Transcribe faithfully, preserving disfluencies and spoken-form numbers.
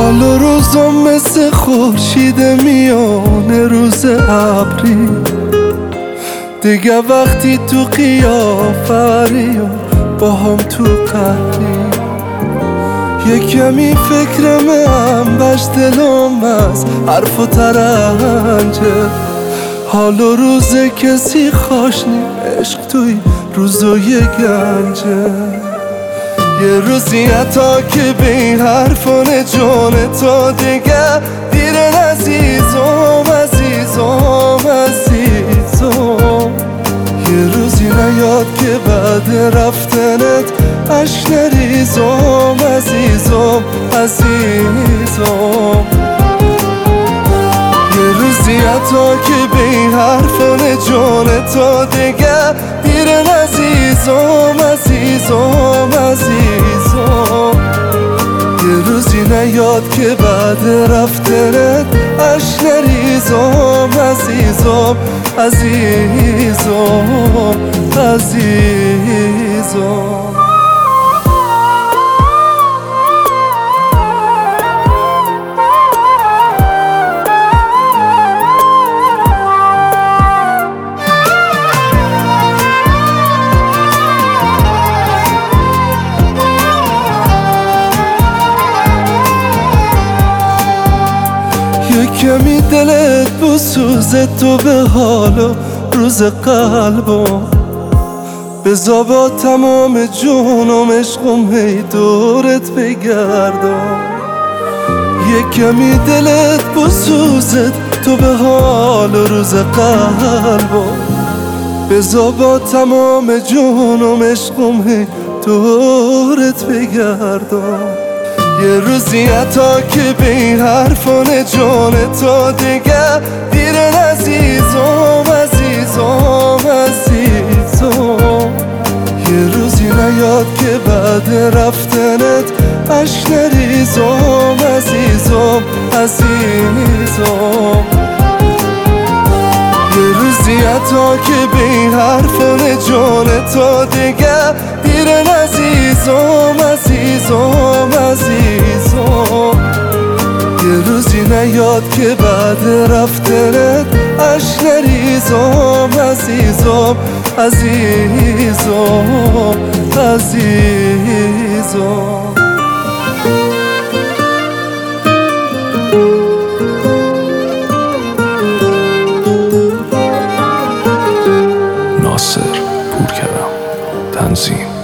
حال و روزم مثل خورشید میانه روز ابری، دیگه وقتی تو قیافری و با هم تو قهری، یه کمی فکرم انبش دلم از حرف و ترنجه، حال و روز کسی خوش نی عشق توی روزای گنجه. یه روزی حتی که به این حرفان جان تا دیگه دیرن عزیزم عزیزم عزیزم، یه روزی نیاد که بعد رفتنت عشق نریزم عزیزم عزیزم، یه روزی حتی که به این حرفان جان تا دیگه دیرن عزیزم عزیزم عزیزم، یه روزی نیاد که بعد رفتنت عشق نریزم عزیزم عزیزم عزیزم. کمی دلت بسوزه تو به حال و روز قلبم، بذار با تمام جونم عشقم هی دورت بگردم، یه کمی دلت بسوزه تو به حال و روز قلبم، بذار با تمام جونم عشقم هی دورت بگردم، یه روزی حتی که به این حرفان جان تا دیگه دیرن عزیزم عزیزم عزیزم، یه روزی نیاد که بعد رفتنت عشق نریزم عزیزم عزیزم، یه روزی حتی که به این حرفان جان تا دیگه دیرن عزیزم عزیزم عزیزم، یه روزی نیاد که بعد رفتنت عشق نریزم عزیزم عزیزم عزیزم. ناصر پورکرم، تنظیم